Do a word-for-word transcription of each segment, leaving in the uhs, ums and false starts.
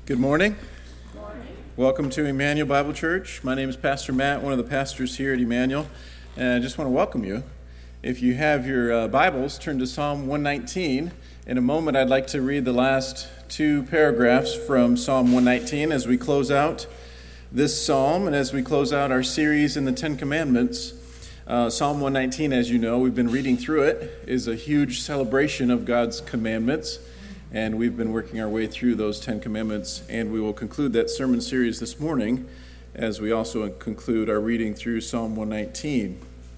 Good morning. Good morning. Welcome to Emmanuel Bible Church. My name is Pastor Matt, one of the pastors here at Emmanuel, and I just want to welcome you. If you have your uh, Bibles, turn to Psalm one nineteen. In a moment, I'd like to read the last two paragraphs from Psalm one nineteen as we close out this psalm and as we close out our series in the Ten Commandments. Uh, Psalm one nineteen, as you know, we've been reading through it, is a huge celebration of God's commandments. And we've been working our way through those Ten Commandments, and we will conclude that sermon series this morning as we also conclude our reading through Psalm one nineteen.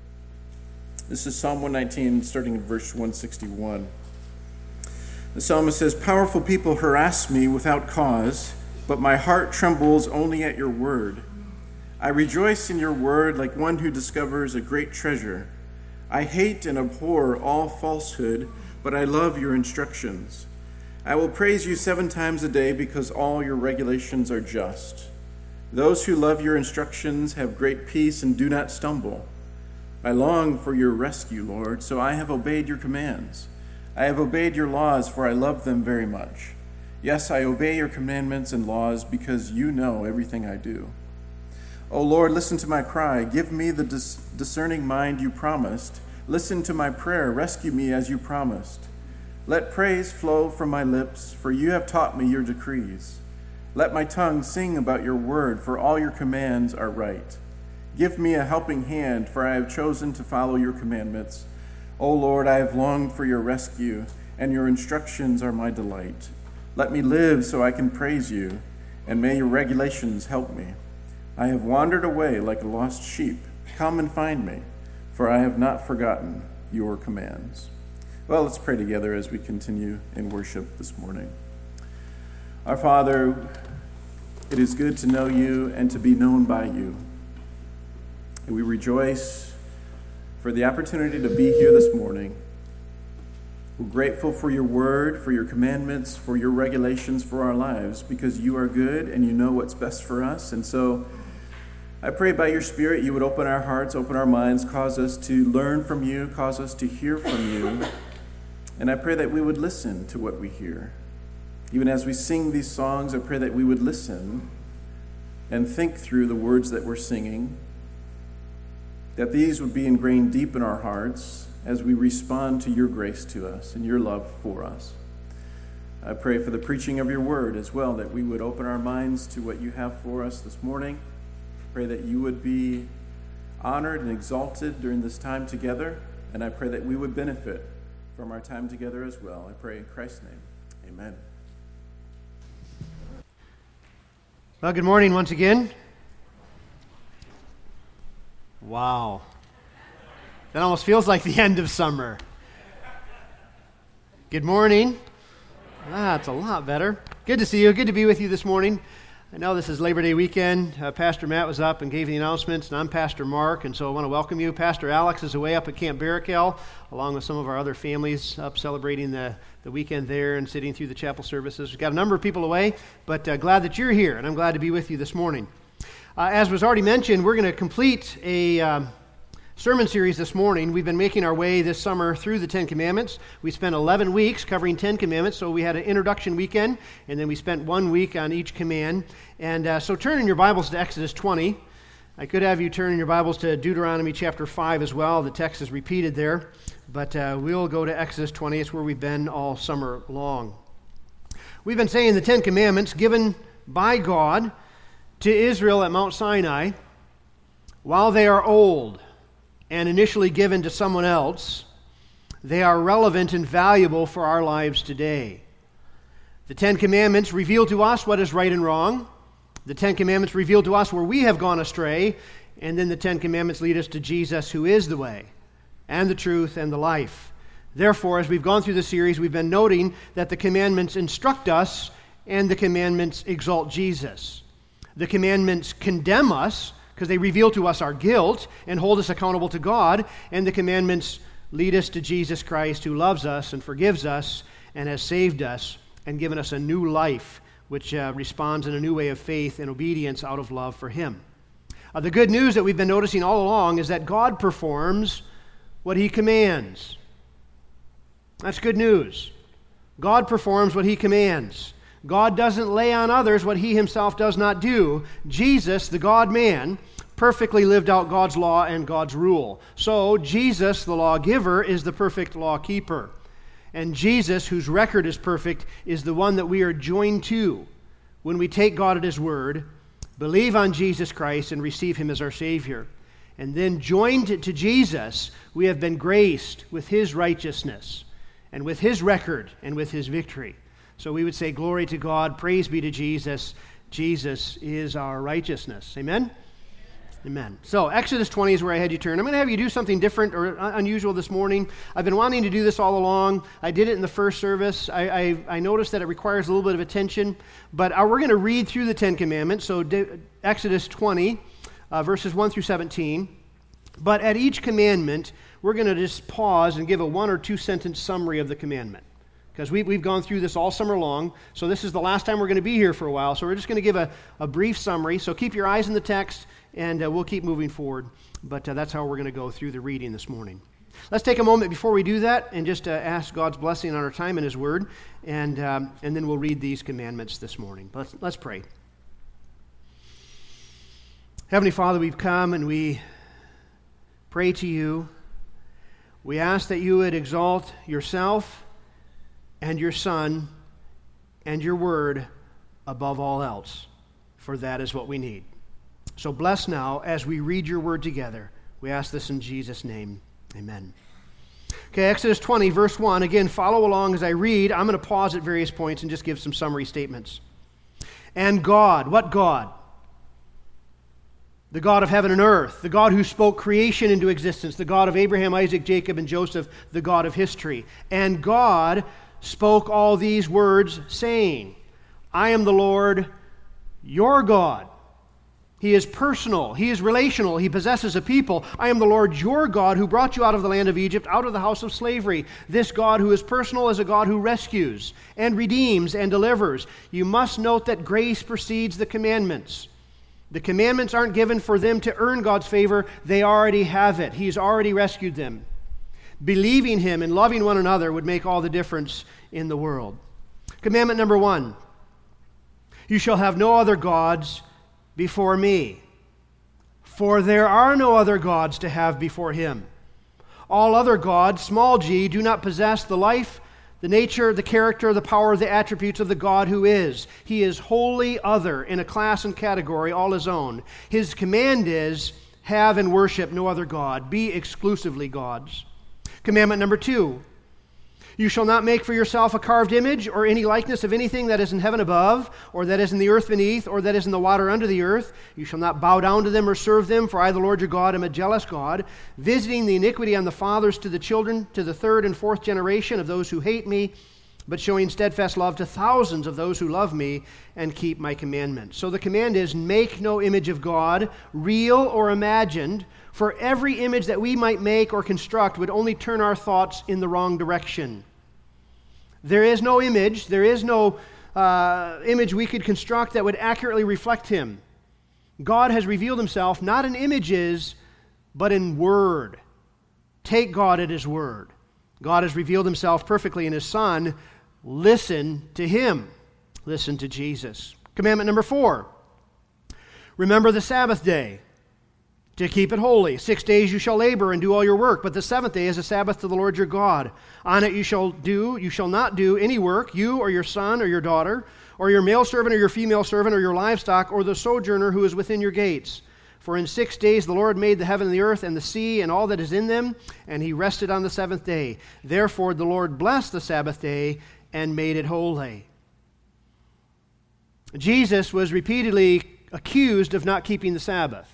This is Psalm one nineteen, starting in verse one sixty-one. The psalmist says, "Powerful people harass me without cause, but my heart trembles only at your word. I rejoice in your word like one who discovers a great treasure. I hate and abhor all falsehood, but I love your instructions. I will praise you seven times a day because all your regulations are just. Those who love your instructions have great peace and do not stumble. I long for your rescue, Lord, so I have obeyed your commands. I have obeyed your laws, for I love them very much. Yes, I obey your commandments and laws because you know everything I do. O Lord, listen to my cry. Give me the dis- discerning mind you promised. Listen to my prayer. Rescue me as you promised. Let praise flow from my lips, for you have taught me your decrees. Let my tongue sing about your word, for all your commands are right. Give me a helping hand, for I have chosen to follow your commandments. O Lord, I have longed for your rescue, and your instructions are my delight. Let me live so I can praise you, and may your regulations help me. I have wandered away like a lost sheep. Come and find me, for I have not forgotten your commands." Well, let's pray together as we continue in worship this morning. Our Father, it is good to know you and to be known by you. And we rejoice for the opportunity to be here this morning. We're grateful for your word, for your commandments, for your regulations for our lives, because you are good and you know what's best for us. And so I pray by your Spirit you would open our hearts, open our minds, cause us to learn from you, cause us to hear from you. And I pray that we would listen to what we hear. Even as we sing these songs, I pray that we would listen and think through the words that we're singing, that these would be ingrained deep in our hearts as we respond to your grace to us and your love for us. I pray for the preaching of your word as well, that we would open our minds to what you have for us this morning. Pray that you would be honored and exalted during this time together, and I pray that we would benefit from our time together as well. I pray in Christ's name. Amen. Well, good morning once again. Wow. That almost feels like the end of summer. Good morning. Ah, it's a lot better. Good to see you. Good to be with you this morning. I know this is Labor Day weekend. Uh, Pastor Matt was up and gave the announcements, and I'm Pastor Mark, and so I want to welcome you. Pastor Alex is away up at Camp Barrackell, along with some of our other families up celebrating the, the weekend there and sitting through the chapel services. We've got a number of people away, but uh, glad that you're here, and I'm glad to be with you this morning. Uh, as was already mentioned, we're going to complete a um, sermon series this morning. We've been making our way this summer through the Ten Commandments. We spent eleven weeks covering Ten Commandments, so we had an introduction weekend, and then we spent one week on each command. And uh, so turn in your Bibles to Exodus twenty. I could have you turn in your Bibles to Deuteronomy chapter five as well. The text is repeated there, but uh, we'll go to Exodus twenty. It's where we've been all summer long. We've been saying the Ten Commandments given by God to Israel at Mount Sinai, while they are old and initially given to someone else, they are relevant and valuable for our lives today. The Ten Commandments reveal to us what is right and wrong. The Ten Commandments reveal to us where we have gone astray, and then the Ten Commandments lead us to Jesus, who is the way and the truth and the life. Therefore, as we've gone through the series, we've been noting that the commandments instruct us and the commandments exalt Jesus. The commandments condemn us because they reveal to us our guilt and hold us accountable to God, and the commandments lead us to Jesus Christ, who loves us and forgives us and has saved us and given us a new life, which uh, responds in a new way of faith and obedience out of love for Him. Uh, the good news that we've been noticing all along is that God performs what He commands. That's good news. God performs what He commands. God doesn't lay on others what he himself does not do. Jesus, the God-man, perfectly lived out God's law and God's rule. So Jesus, the lawgiver, is the perfect lawkeeper. And Jesus, whose record is perfect, is the one that we are joined to when we take God at his word, believe on Jesus Christ, and receive him as our Savior. And then joined to Jesus, we have been graced with his righteousness and with his record and with his victory. So we would say, glory to God, praise be to Jesus. Jesus is our righteousness. Amen? Amen. So Exodus twenty is where I had you turn. I'm going to have you do something different or unusual this morning. I've been wanting to do this all along. I did it in the first service. I, I, I noticed that it requires a little bit of attention, but uh, we're going to read through the Ten Commandments. So D- Exodus twenty, uh, verses one through seventeen. But at each commandment, we're going to just pause and give a one or two sentence summary of the commandment. Because we, we've gone through this all summer long, so this is the last time we're going to be here for a while. So we're just going to give a, a brief summary. So keep your eyes in the text, and uh, we'll keep moving forward. But uh, that's how we're going to go through the reading this morning. Let's take a moment before we do that and just uh, ask God's blessing on our time in his word, and um, and then we'll read these commandments this morning. Let's, let's pray. Heavenly Father, we've come and we pray to you. We ask that you would exalt yourself and your Son and your word above all else, for that is what we need. So bless now as we read your word together. We ask this in Jesus' name. Amen. Okay, Exodus twenty, verse one. Again, follow along as I read. I'm going to pause at various points and just give some summary statements. And God, what God? The God of heaven and earth, the God who spoke creation into existence, the God of Abraham, Isaac, Jacob, and Joseph, the God of history. And God spoke all these words, saying, I am the Lord, your God. He is personal. He is relational. He possesses a people. I am the Lord, your God, who brought you out of the land of Egypt, out of the house of slavery. This God who is personal is a God who rescues and redeems and delivers. You must note that grace precedes the commandments. The commandments aren't given for them to earn God's favor. They already have it. He's already rescued them. Believing him and loving one another would make all the difference in the world. Commandment number one, you shall have no other gods before me, for there are no other gods to have before him. All other gods, small g, do not possess the life, the nature, the character, the power, the attributes of the God who is. He is wholly other, in a class and category all his own. His command is, have and worship no other God. Be exclusively God's. Commandment number two, you shall not make for yourself a carved image or any likeness of anything that is in heaven above, or that is in the earth beneath, or that is in the water under the earth. You shall not bow down to them or serve them, for I, the Lord your God, am a jealous God, visiting the iniquity on the fathers to the children, to the third and fourth generation of those who hate me, but showing steadfast love to thousands of those who love me and keep my commandments. So the command is, make no image of God, real or imagined, for every image that we might make or construct would only turn our thoughts in the wrong direction. There is no image, there is no uh, image we could construct that would accurately reflect him. God has revealed himself not in images, but in word. Take God at his word. God has revealed himself perfectly in his Son. Listen to him. Listen to Jesus. Commandment number four, remember the Sabbath day, to keep it holy. Six days you shall labor and do all your work, but the seventh day is a Sabbath to the Lord your God. On it you shall do, you shall not do any work, you or your son or your daughter, or your male servant or your female servant, or your livestock, or the sojourner who is within your gates. For in six days the Lord made the heaven and the earth and the sea and all that is in them, and he rested on the seventh day. Therefore the Lord blessed the Sabbath day and made it holy. Jesus was repeatedly accused of not keeping the Sabbath.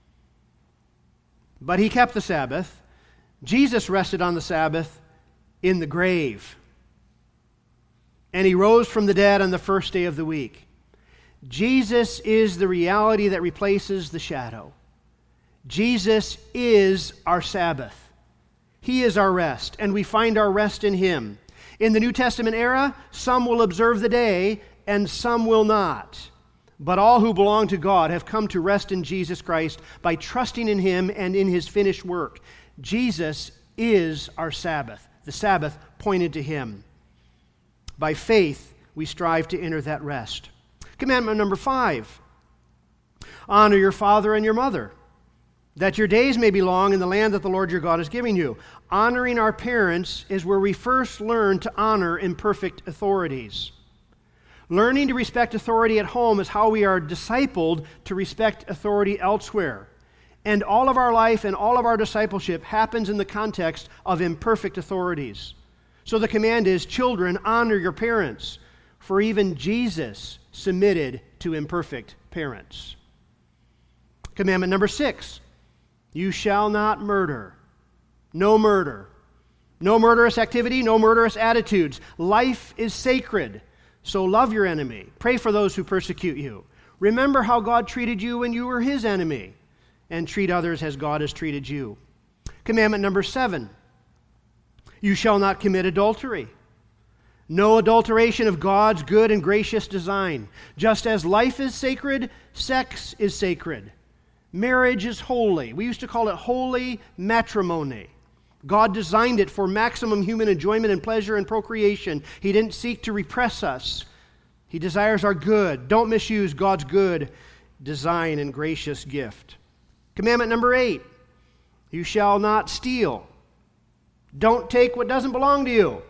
But he kept the Sabbath. Jesus rested on the Sabbath in the grave. And he rose from the dead on the first day of the week. Jesus is the reality that replaces the shadow. Jesus is our Sabbath. He is our rest, and we find our rest in him. In the New Testament era, some will observe the day, and some will not. But all who belong to God have come to rest in Jesus Christ by trusting in him and in his finished work. Jesus is our Sabbath. The Sabbath pointed to him. By faith, we strive to enter that rest. Commandment number five, honor your father and your mother, that your days may be long in the land that the Lord your God is giving you. Honoring our parents is where we first learn to honor imperfect authorities. Learning to respect authority at home is how we are discipled to respect authority elsewhere. And all of our life and all of our discipleship happens in the context of imperfect authorities. So the command is, children, honor your parents, for even Jesus submitted to imperfect parents. Commandment number six, you shall not murder. No murder. No murderous activity, no murderous attitudes. Life is sacred, so love your enemy. Pray for those who persecute you. Remember how God treated you when you were his enemy, and treat others as God has treated you. Commandment number seven, you shall not commit adultery. No adulteration of God's good and gracious design. Just as life is sacred, sex is sacred. Marriage is holy. We used to call it holy matrimony. God designed it for maximum human enjoyment and pleasure and procreation. He didn't seek to repress us. He desires our good. Don't misuse God's good design and gracious gift. Commandment number eight, you shall not steal. Don't take what doesn't belong to you.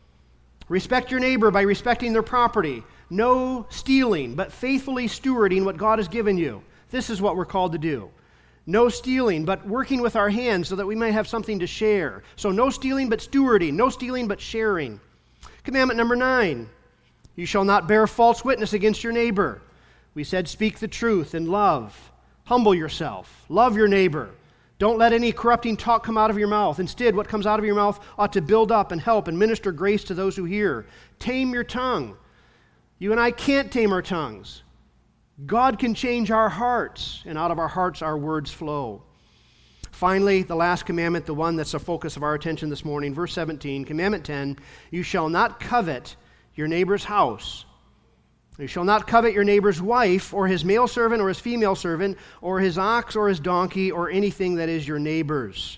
Respect your neighbor by respecting their property. No stealing, but faithfully stewarding what God has given you. This is what we're called to do. No stealing, but working with our hands so that we might have something to share. So no stealing, but stewarding. No stealing, but sharing. Commandment number nine, you shall not bear false witness against your neighbor. We said speak the truth in love. Humble yourself. Love your neighbor. Don't let any corrupting talk come out of your mouth. Instead, what comes out of your mouth ought to build up and help and minister grace to those who hear. Tame your tongue. You and I can't tame our tongues. God can change our hearts, and out of our hearts our words flow. Finally, the last commandment, the one that's the focus of our attention this morning, verse seventeen, commandment ten, you shall not covet your neighbor's house. You shall not covet your neighbor's wife, or his male servant, or his female servant, or his ox, or his donkey, or anything that is your neighbor's.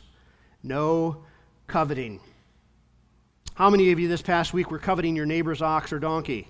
No coveting. How many of you this past week were coveting your neighbor's ox or donkey?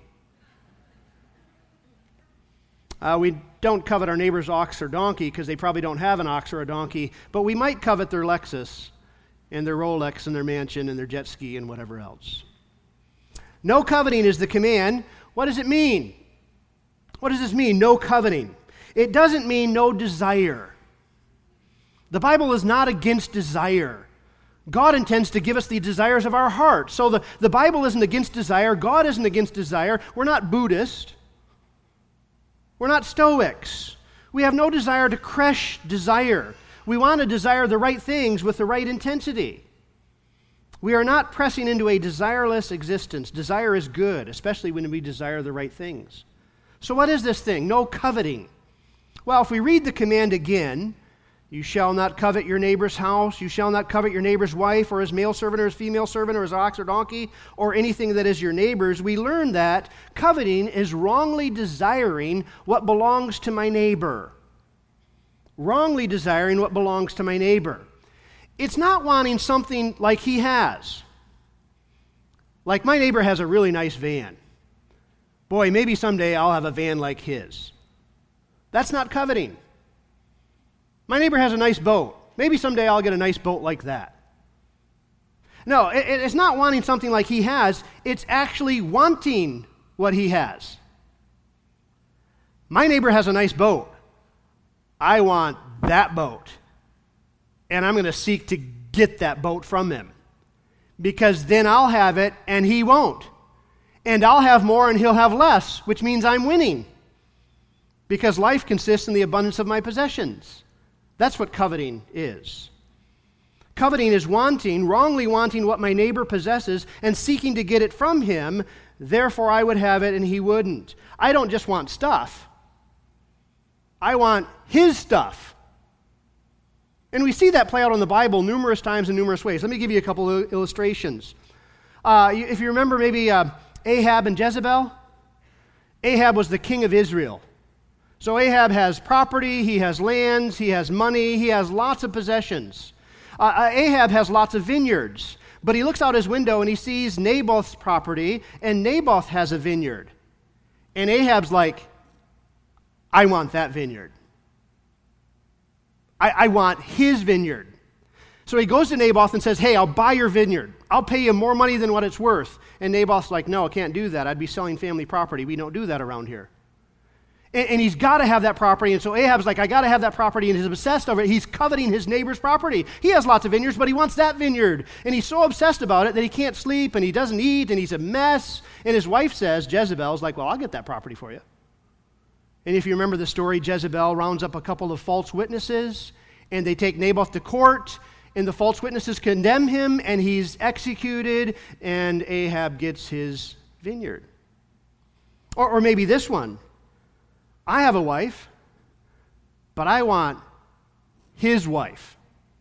Uh, we don't covet our neighbor's ox or donkey because they probably don't have an ox or a donkey, but we might covet their Lexus and their Rolex and their mansion and their jet ski and whatever else. No coveting is the command. What does it mean? What does this mean, no coveting? It doesn't mean no desire. The Bible is not against desire. God intends to give us the desires of our heart. So the, the Bible isn't against desire. God isn't against desire. We're not Buddhist. We're not Stoics. We have no desire to crush desire. We want to desire the right things with the right intensity. We are not pressing into a desireless existence. Desire is good, especially when we desire the right things. So what is this thing? No coveting. Well, if we read the command again, you shall not covet your neighbor's house, you shall not covet your neighbor's wife, or his male servant, or his female servant, or his ox or donkey, or anything that is your neighbor's, we learn that coveting is wrongly desiring what belongs to my neighbor. Wrongly desiring what belongs to my neighbor. It's not wanting something like he has. Like my neighbor has a really nice van. Boy, maybe someday I'll have a van like his. That's not coveting. My neighbor has a nice boat. Maybe someday I'll get a nice boat like that. No, it, it's not wanting something like he has. It's actually wanting what he has. My neighbor has a nice boat. I want that boat. And I'm going to seek to get that boat from him. Because then I'll have it and he won't. And I'll have more and he'll have less, which means I'm winning. Because life consists in the abundance of my possessions. That's what coveting is. Coveting is wanting, wrongly wanting what my neighbor possesses and seeking to get it from him, therefore I would have it and he wouldn't. I don't just want stuff. I want his stuff. And we see that play out in the Bible numerous times in numerous ways. Let me give you a couple of illustrations. Uh, if you remember maybe uh, Ahab and Jezebel, Ahab was the king of Israel. So Ahab has property, he has lands, he has money, he has lots of possessions. Uh, Ahab has lots of vineyards. But he looks out his window and he sees Naboth's property, and Naboth has a vineyard. And Ahab's like, I want that vineyard. I, I want his vineyard. So he goes to Naboth and says, hey, I'll buy your vineyard. I'll pay you more money than what it's worth. And Naboth's like, no, I can't do that. I'd be selling family property. We don't do that around here. And, and he's got to have that property. And so Ahab's like, I got to have that property. And he's obsessed over it. He's coveting his neighbor's property. He has lots of vineyards, but he wants that vineyard. And he's so obsessed about it that he can't sleep and he doesn't eat and he's a mess. And his wife says, Jezebel's like, well, I'll get that property for you. And if you remember the story, Jezebel rounds up a couple of false witnesses and they take Naboth to court. And the false witnesses condemn him, and he's executed, and Ahab gets his vineyard. Or, or maybe this one. I have a wife, but I want his wife.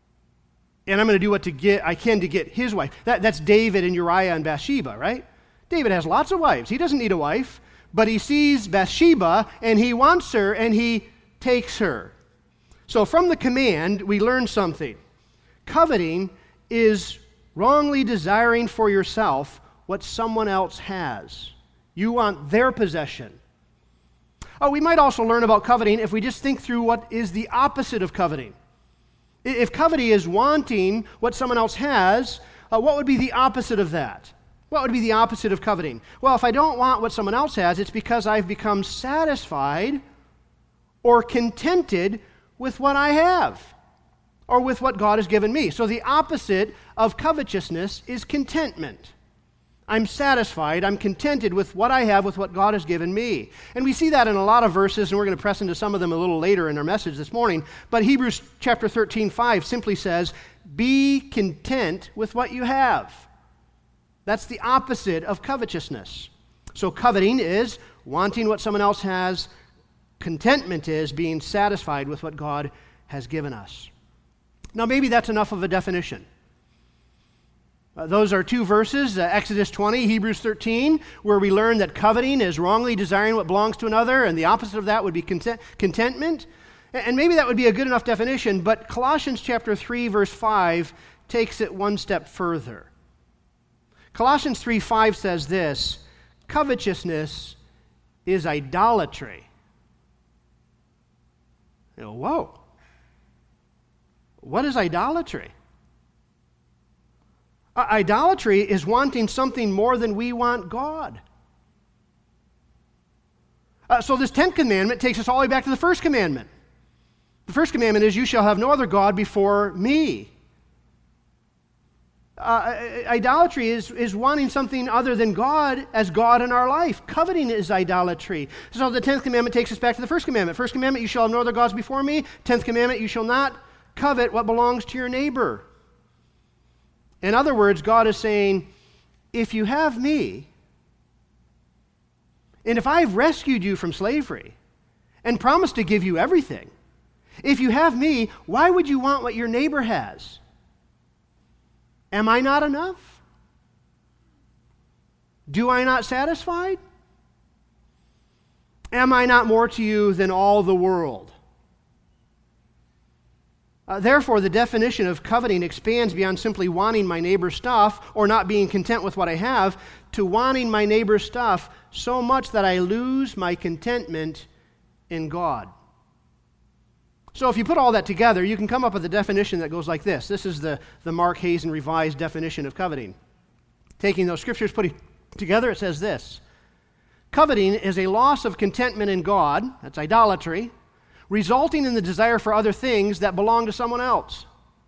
And I'm going to do what to get I can to get his wife. That, that's David and Uriah and Bathsheba, right? David has lots of wives. He doesn't need a wife, but he sees Bathsheba, and he wants her, and he takes her. So from the command, we learn something. Coveting is wrongly desiring for yourself what someone else has. You want their possession. Oh, we might also learn about coveting if we just think through what is the opposite of coveting. If coveting is wanting what someone else has, uh, what would be the opposite of that? What would be the opposite of coveting? Well, if I don't want what someone else has, it's because I've become satisfied or contented with what I have, or with what God has given me. So the opposite of covetousness is contentment. I'm satisfied, I'm contented with what I have, with what God has given me. And we see that in a lot of verses, and we're going to press into some of them a little later in our message this morning. But Hebrews chapter thirteen, five simply says, be content with what you have. That's the opposite of covetousness. So coveting is wanting what someone else has. Contentment is being satisfied with what God has given us. Now, maybe that's enough of a definition. Uh, those are two verses, uh, Exodus twenty, Hebrews thirteen, where we learn that coveting is wrongly desiring what belongs to another, and the opposite of that would be content- contentment. And maybe that would be a good enough definition, but Colossians chapter three, verse five takes it one step further. Colossians three, five says this, covetousness is idolatry. You know, whoa. What is idolatry? Uh, idolatry is wanting something more than we want God. Uh, so this tenth commandment takes us all the way back to the first commandment. The first commandment is, you shall have no other God before me. Uh, idolatry is, is wanting something other than God as God in our life. Coveting is idolatry. So the tenth commandment takes us back to the first commandment. First commandment, you shall have no other gods before me. Tenth commandment, you shall not covet what belongs to your neighbor. In other words, God is saying, if you have me, and if I've rescued you from slavery and promised to give you everything, if you have me, why would you want what your neighbor has? Am I not enough? Do I not satisfy? Am I not more to you than all the world? Uh, therefore, the definition of coveting expands beyond simply wanting my neighbor's stuff or not being content with what I have to wanting my neighbor's stuff so much that I lose my contentment in God. So if you put all that together, you can come up with a definition that goes like this. This is the, the Mark Hazen Revised definition of coveting. Taking those scriptures, putting together, it says this. Coveting is a loss of contentment in God, that's idolatry, resulting in the desire for other things that belong to someone else.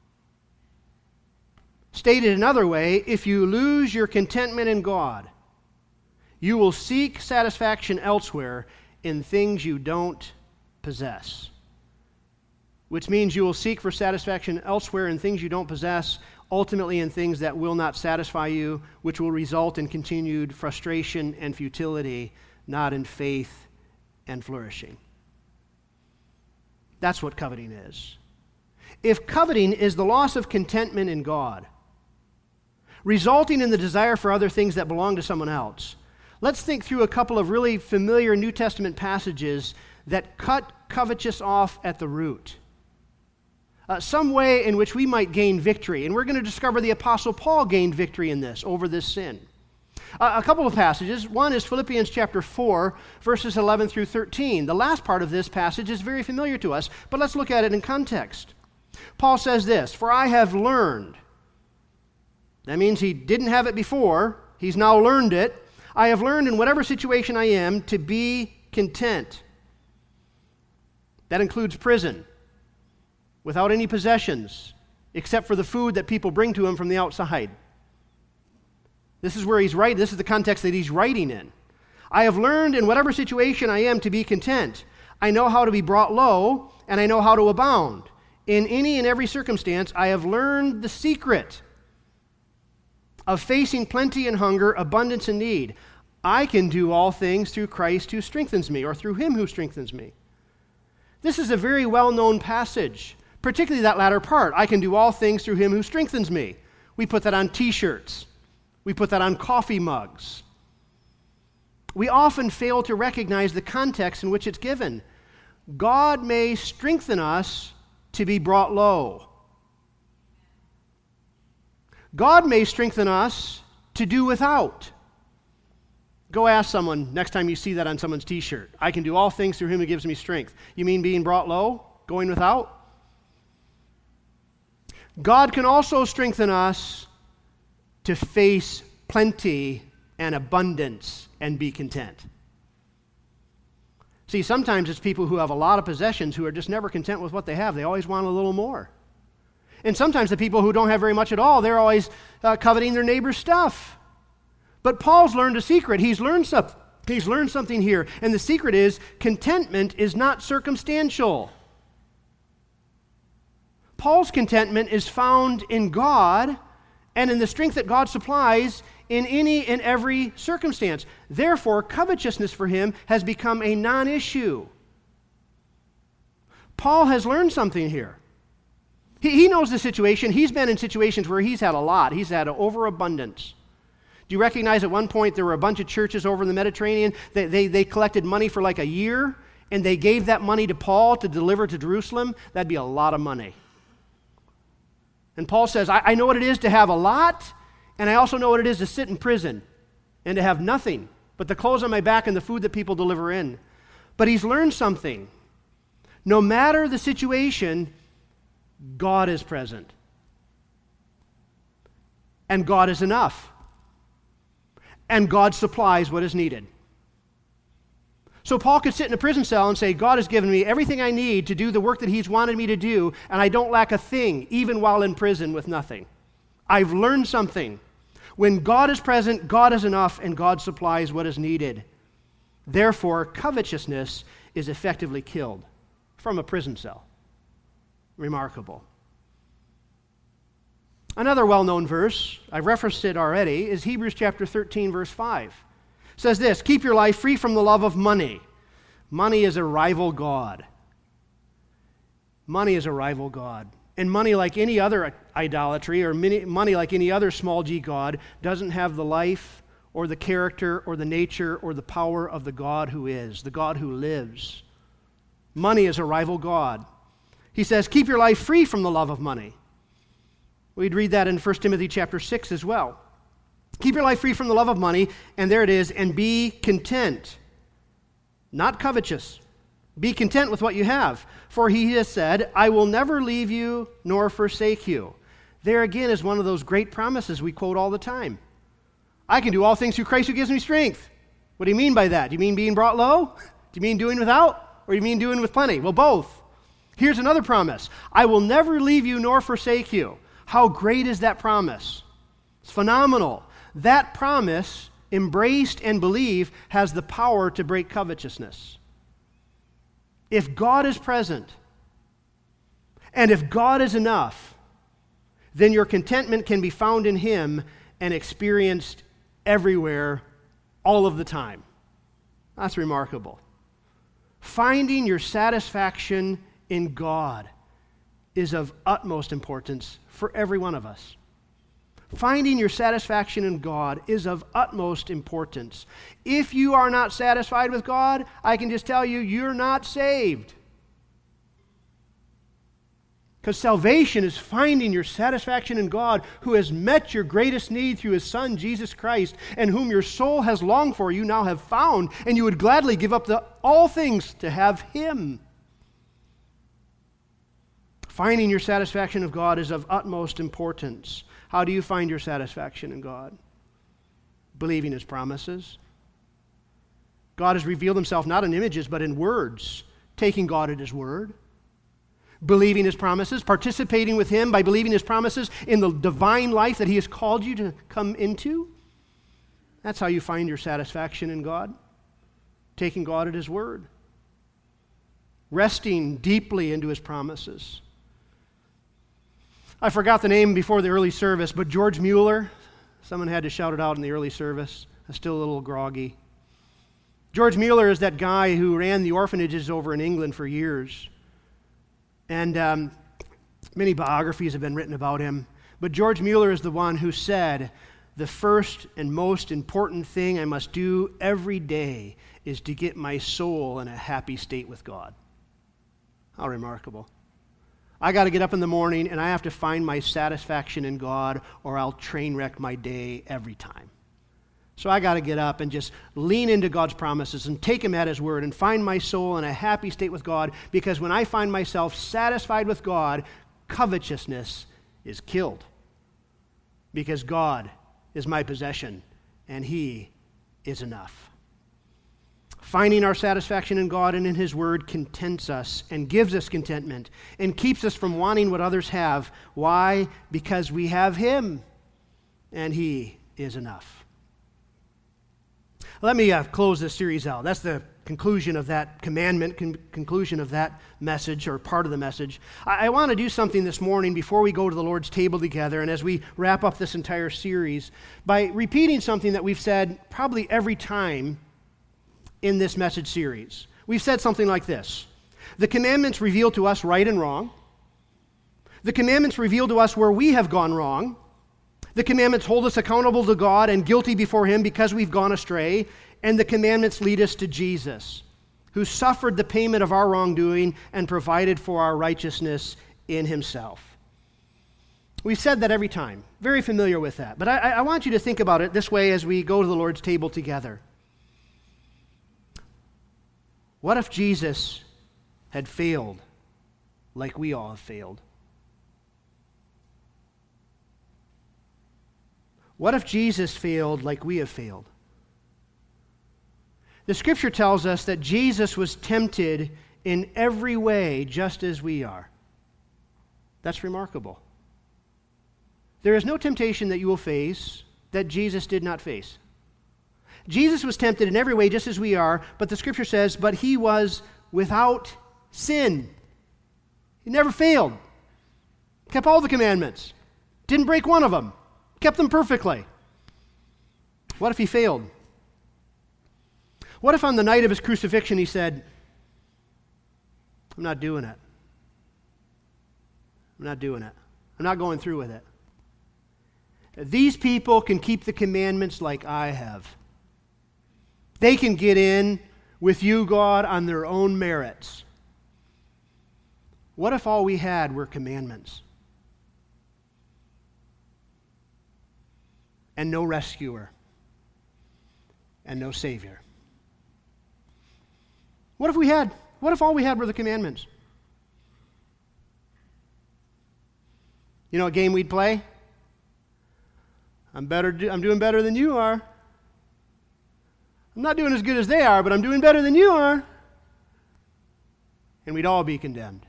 Stated another way, if you lose your contentment in God, you will seek satisfaction elsewhere in things you don't possess. Which means you will seek for satisfaction elsewhere in things you don't possess, ultimately in things that will not satisfy you, which will result in continued frustration and futility, not in faith and flourishing. That's what coveting is. If coveting is the loss of contentment in God, resulting in the desire for other things that belong to someone else, let's think through a couple of really familiar New Testament passages that cut covetous off at the root. uh, some way in which we might gain victory. And we're going to discover the Apostle Paul gained victory in this, over this sin. Uh, a couple of passages. One is Philippians chapter four, verses eleven through thirteen. The last part of this passage is very familiar to us, but let's look at it in context. Paul says this, "For I have learned," that means he didn't have it before, he's now learned it. "I have learned in whatever situation I am to be content." That includes prison, without any possessions, except for the food that people bring to him from the outside. This is where he's writing. This is the context that he's writing in. "I have learned in whatever situation I am to be content. I know how to be brought low, and I know how to abound. In any and every circumstance, I have learned the secret of facing plenty and hunger, abundance and need. I can do all things through Christ who strengthens me," or through him who strengthens me. This is a very well-known passage, particularly that latter part. I can do all things through him who strengthens me. We put that on t-shirts. We put that on coffee mugs. We often fail to recognize the context in which it's given. God may strengthen us to be brought low. God may strengthen us to do without. Go ask someone next time you see that on someone's t-shirt. I can do all things through him who gives me strength. You mean being brought low? Going without? God can also strengthen us to face plenty and abundance and be content. See, sometimes it's people who have a lot of possessions who are just never content with what they have. They always want a little more. And sometimes the people who don't have very much at all, they're always uh, coveting their neighbor's stuff. But Paul's learned a secret. He's learned something. He's learned something here. And the secret is contentment is not circumstantial. Paul's contentment is found in God and in the strength that God supplies in any and every circumstance. Therefore, covetousness for him has become a non-issue. Paul has learned something here. He, he knows the situation. He's been in situations where he's had a lot. He's had an overabundance. Do you recognize at one point there were a bunch of churches over in the Mediterranean? They, they, they collected money for like a year, and they gave that money to Paul to deliver to Jerusalem? That'd be a lot of money. And Paul says, I, I know what it is to have a lot, and I also know what it is to sit in prison and to have nothing but the clothes on my back and the food that people deliver in. But he's learned something. No matter the situation, God is present. And God is enough. And God supplies what is needed. So Paul could sit in a prison cell and say, God has given me everything I need to do the work that he's wanted me to do, and I don't lack a thing, even while in prison with nothing. I've learned something. When God is present, God is enough, and God supplies what is needed. Therefore, covetousness is effectively killed from a prison cell. Remarkable. Another well-known verse, I've referenced it already, is Hebrews chapter thirteen, verse five. It says this, keep your life free from the love of money. Money is a rival god. Money is a rival god. And money, like any other idolatry, or money like any other small g god, doesn't have the life or the character or the nature or the power of the God who is, the God who lives. Money is a rival god. He says, keep your life free from the love of money. We'd read that in First Timothy chapter six as well. Keep your life free from the love of money, and there it is, and be content. Not covetous. Be content with what you have. For he has said, I will never leave you nor forsake you. There again is one of those great promises we quote all the time. I can do all things through Christ who gives me strength. What do you mean by that? Do you mean being brought low? Do you mean doing without? Or do you mean doing with plenty? Well, both. Here's another promise. I will never leave you nor forsake you. How great is that promise? It's phenomenal. That promise, embraced and believed, has the power to break covetousness. If God is present, and if God is enough, then your contentment can be found in him and experienced everywhere, all of the time. That's remarkable. Finding your satisfaction in God is of utmost importance for every one of us. Finding your satisfaction in God is of utmost importance. If you are not satisfied with God, I can just tell you, you're not saved. Because salvation is finding your satisfaction in God, who has met your greatest need through His Son, Jesus Christ, and whom your soul has longed for, you now have found, and you would gladly give up the, all things to have Him. Finding your satisfaction of God is of utmost importance. How do you find your satisfaction in God? Believing His promises. God has revealed Himself not in images, but in words, taking God at His word. Believing His promises, participating with Him by believing His promises in the divine life that He has called you to come into. That's how you find your satisfaction in God, taking God at His word, resting deeply into His promises. I forgot the name before the early service, but George Mueller, someone had to shout it out in the early service. I'm still a little groggy. George Mueller is that guy who ran the orphanages over in England for years. And um, many biographies have been written about him. But George Mueller is the one who said, the first and most important thing I must do every day is to get my soul in a happy state with God. How remarkable. I got to get up in the morning and I have to find my satisfaction in God, or I'll train wreck my day every time. So I got to get up and just lean into God's promises and take Him at His word and find my soul in a happy state with God, because when I find myself satisfied with God, covetousness is killed. Because God is my possession and He is enough. Finding our satisfaction in God and in His word contents us and gives us contentment and keeps us from wanting what others have. Why? Because we have Him and He is enough. Let me uh, close this series out. That's the conclusion of that commandment, con- conclusion of that message, or part of the message. I, I want to do something this morning before we go to the Lord's table together, and as we wrap up this entire series, by repeating something that we've said probably every time in this message series. We've said something like this: the commandments reveal to us right and wrong. The commandments reveal to us where we have gone wrong. The commandments hold us accountable to God and guilty before Him because we've gone astray. And the commandments lead us to Jesus, who suffered the payment of our wrongdoing and provided for our righteousness in Himself. We've said that every time. Very familiar with that. But I, I want you to think about it this way as we go to the Lord's table together. What if Jesus had failed like we all have failed? What if Jesus failed like we have failed? The Scripture tells us that Jesus was tempted in every way just as we are. That's remarkable. There is no temptation that you will face that Jesus did not face. Jesus was tempted in every way just as we are, but the Scripture says, but He was without sin. He never failed. Kept all the commandments. Didn't break one of them. Kept them perfectly. What if He failed? What if on the night of His crucifixion He said, I'm not doing it. I'm not doing it. I'm not going through with it. These people can keep the commandments like I have. They can get in with you, God, on their own merits. What if all we had were commandments? And no rescuer. And no Savior. What if we had? What if all we had were the commandments? You know what game we'd play? I'm better. I'm doing better than you are. I'm not doing as good as they are, but I'm doing better than you are. And we'd all be condemned.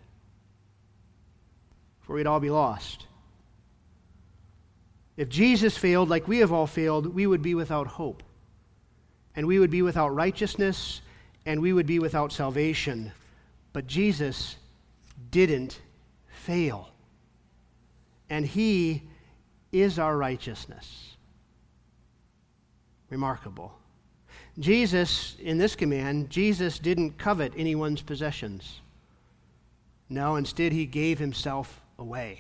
For we'd all be lost. If Jesus failed like we have all failed, we would be without hope. And we would be without righteousness, and we would be without salvation. But Jesus didn't fail. And He is our righteousness. Remarkable. Jesus, in this command, Jesus didn't covet anyone's possessions. No, instead He gave Himself away.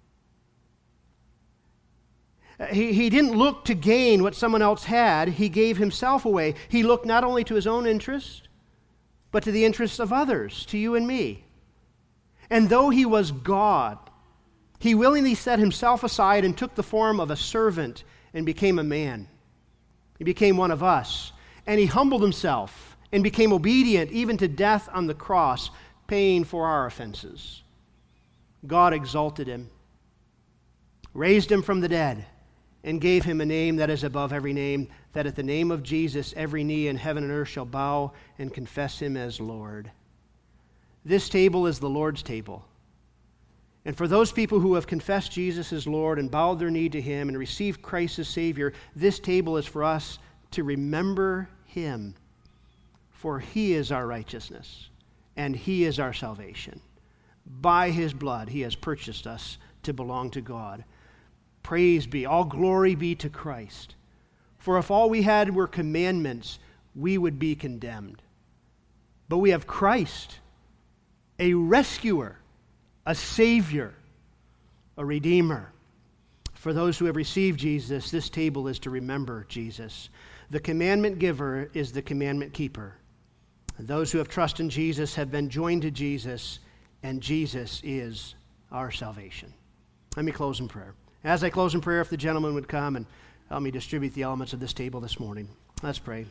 He, he didn't look to gain what someone else had. He gave Himself away. He looked not only to His own interest, but to the interests of others, to you and me. And though he was God, he willingly set himself aside and took the form of a servant and became a man. He became one of us. And he humbled himself and became obedient even to death on the cross, paying for our offenses. God exalted him, raised him from the dead, and gave him a name that is above every name, that at the name of Jesus every knee in heaven and earth shall bow and confess him as Lord. This table is the Lord's table. And for those people who have confessed Jesus as Lord and bowed their knee to him and received Christ as Savior, this table is for us to remember him. For he is our righteousness, and he is our salvation. By his blood he has purchased us to belong to God. Praise be, all glory be to Christ. For if all we had were commandments, we would be condemned. But we have Christ, a rescuer, a Savior, a Redeemer. For those who have received Jesus, this table is to remember Jesus. The commandment giver is the commandment keeper. And those who have trusted in Jesus have been joined to Jesus, and Jesus is our salvation. Let me close in prayer. As I close in prayer, if the gentleman would come and help me distribute the elements of this table this morning. Let's pray.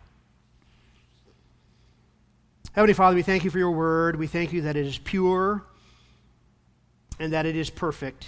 Heavenly Father, we thank you for your word. We thank you that it is pure and that it is perfect.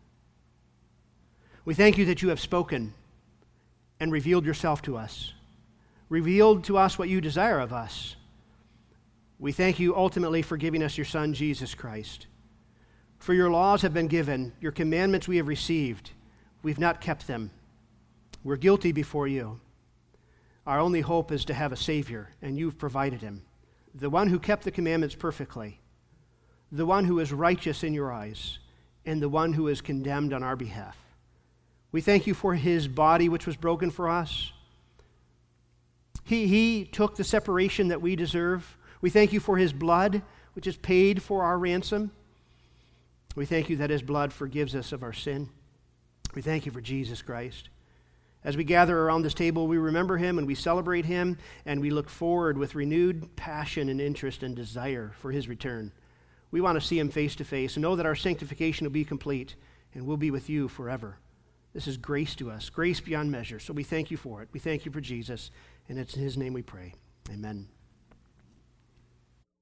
We thank you that you have spoken and revealed yourself to us, revealed to us what you desire of us. We thank you ultimately for giving us your Son, Jesus Christ. For your laws have been given, your commandments we have received. We've not kept them. We're guilty before you. Our only hope is to have a Savior, and you've provided him, the one who kept the commandments perfectly, the one who is righteous in your eyes, and the one who is condemned on our behalf. We thank you for his body, which was broken for us. He, he took the separation that we deserve. We thank you for his blood, which is paid for our ransom. We thank you that his blood forgives us of our sin. We thank you for Jesus Christ. As we gather around this table, we remember him and we celebrate him, and we look forward with renewed passion and interest and desire for his return. We want to see him face to face and know that our sanctification will be complete and we'll be with you forever. This is grace to us, grace beyond measure. So we thank you for it. We thank you for Jesus, and it's in his name we pray. Amen.